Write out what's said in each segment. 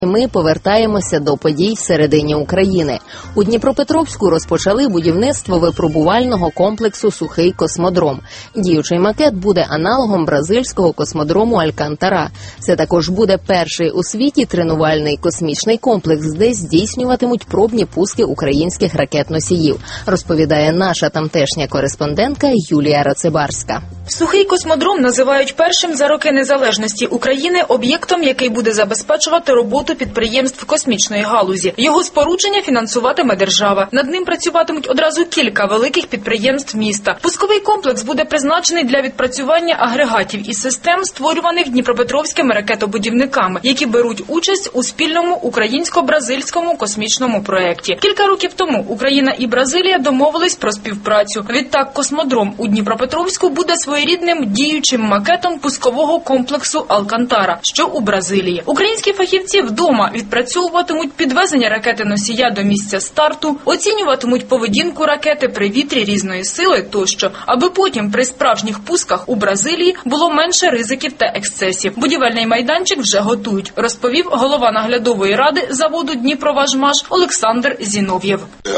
Ми повертаємося до подій всередині України. У Дніпропетровську розпочали будівництво випробувального комплексу «Сухий космодром». Діючий макет буде аналогом бразильського космодрому Алькантара. Це також буде перший у світі тренувальний космічний комплекс, де здійснюватимуть пробні пуски українських ракет-носіїв, розповідає наша тамтешня кореспондентка Юлія Рацибарська. Сухий космодром називають першим за роки незалежності України об'єктом, який буде забезпечувати роботу підприємств космічної галузі. Його спорудження фінансуватиме держава. Над ним працюватимуть одразу кілька великих підприємств міста. Пусковий комплекс буде призначений для відпрацювання агрегатів і систем, створюваних дніпропетровськими ракетобудівниками, які беруть участь у спільному українсько-бразильському космічному проєкті. Кілька років тому Україна і Бразилія домовились про співпрацю. Відтак космодром у Дніпропетровську буде своєрідним діючим макетом пускового комплексу Алькантара, що у Бразилії. Українські фахівці вдома відпрацьовуватимуть підвезення ракети-носія до місця старту, оцінюватимуть поведінку ракети при вітрі різної сили тощо, аби потім при справжніх пусках у Бразилії було менше ризиків та ексцесів. Будівельний майданчик вже готують, розповів голова наглядової ради заводу «Дніпроважмаш» Олександр Зінов'єв.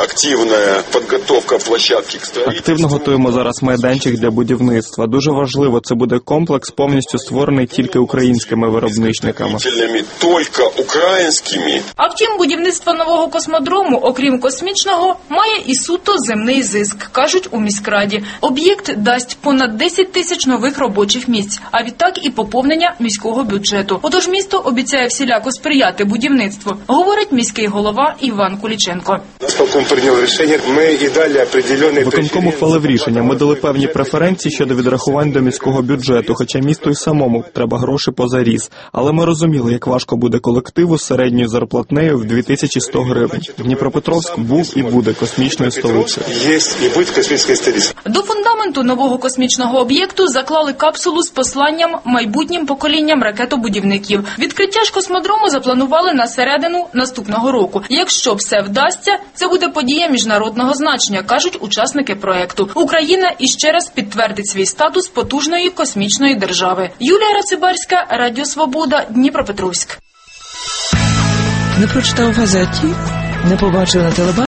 Активно готуємо зараз майданчик для будівництва. Дуже важливо, це буде комплекс, повністю створений тільки українськими виробничниками. А втім, будівництво нового космодрому, окрім космічного, має і суто земний зиск, кажуть у міськраді. Об'єкт дасть понад 10 тисяч нових робочих місць, а відтак і поповнення міського бюджету. Отож місто обіцяє всіляко сприяти будівництву, говорить міський голова Іван Куліченко. Виконком ухвалив рішення. Ми дали певні преференції щодо відрахувань до міського бюджету, хоча місту і самому треба гроші позаріз. Але ми розуміли, як важко буде колективу з середньою зарплатнею в 2100 гривень. Дніпропетровськ був і буде космічною столицею. До фундаменту нового космічного об'єкту заклали капсулу з посланням майбутнім поколінням ракетобудівників. Відкриття ж космодрому запланували на середину наступного року. Якщо все вдасться, це буде подія міжнародного значення, кажуть учасники проєкту. Україна іще раз підтвердить свій статус потужної космічної держави. Юлія Рацибарська, Радіо Свобода, Дніпропетровськ. Не прочитав в газеті, не побачив на телебаченні.